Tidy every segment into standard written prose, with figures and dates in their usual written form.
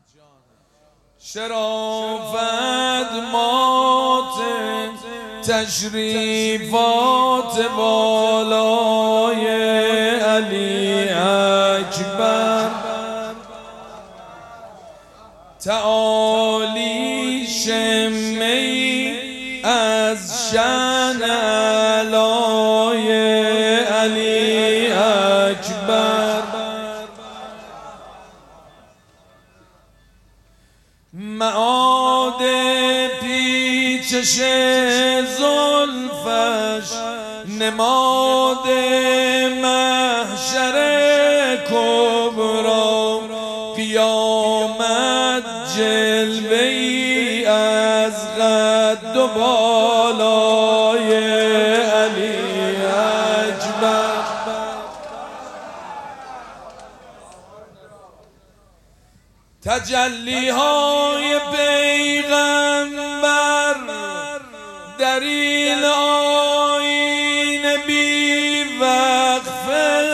شرافت مات تشریفات والای علی اکبر، تعالی شمی از شأن علای علی اکبر. معاد پیچش زلفش نماد محشر کبری، قیامت جلوه‌ای از قد و بالای علی اکبر. تجلی‌های پیغمبر دلیل آیین بی وقفه،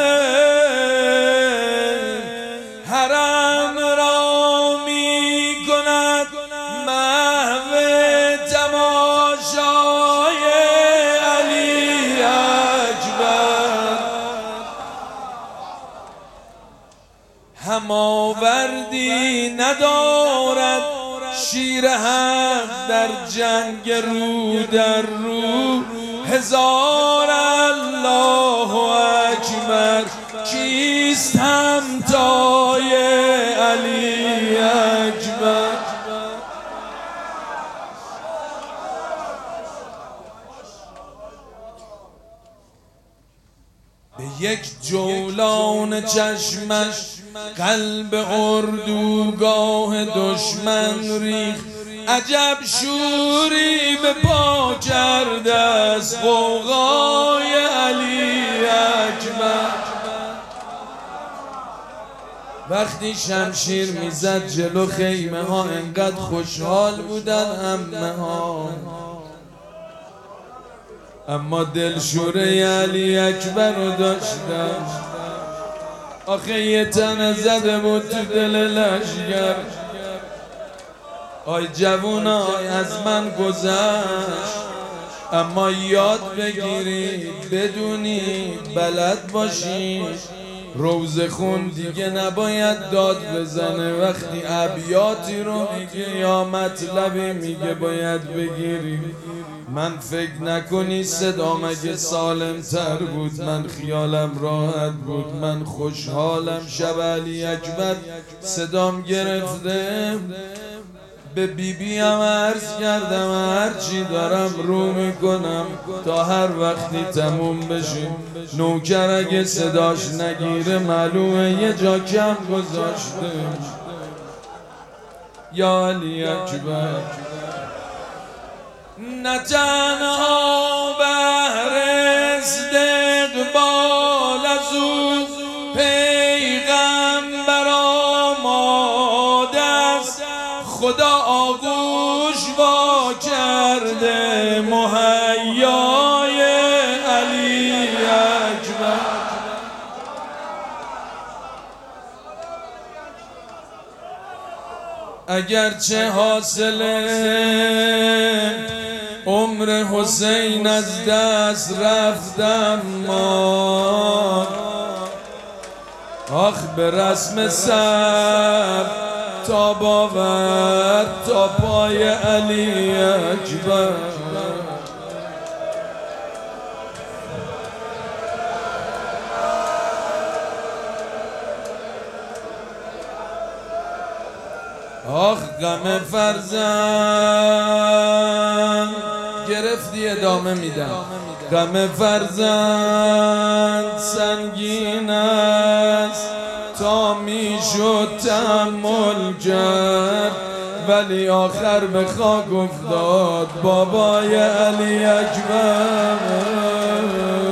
حرم را می کند محو تماشای علی اکبر. هماوردی ندارد شیر حق در جنگ رو در رو، هزار الله اکبر کیست همتای علی اکبر. به یک جولان چشمش قلب اردوگاه دشمن ریخت، عجب شوری به پا کرده از غوغای علی اکبر. وقتی شمشیر میزد جلو خیمه ها انقدر خوشحال بودن عمه ها، اما دلشوره علی اکبر رو داشتن. آخه یه تنه زده بود تو دل لشگر. آی جوونای از من گذشت، اما یاد بگیرید بدونید بلد باشید روزه خون دیگه نباید داد بزنه. وقتی ابیاتی رو میگه یا مطلبی میگه باید بگیریم. من فکر نکنی صدام اگه سالم تر بود من خیالم راحت بود. من خوشحالم شب علی اکبر صدام گرفته. به بیبیم عرض کردم هرچی دارم رو میکنم تا هر وقتی تموم بشه. نوکر اگه صداش نگیره معلومه یه جا کم گذاشته. یا علی اکبر نه تنها بهر استقبال از او پیغمبر آماده است، خدا آغوش وا کرده مهیای علی اکبر. اگرچه حاصل عمر حسین از دست رفتم ما، آخ به رسم سر تا باور تا پای علی اکبر. آخ غم فرزند گرفتی ادامه میدم. غم فرزند سنگین است تا میشد تحمل کرد، ولی آخر به خاک افتاد بابای علی اکبر.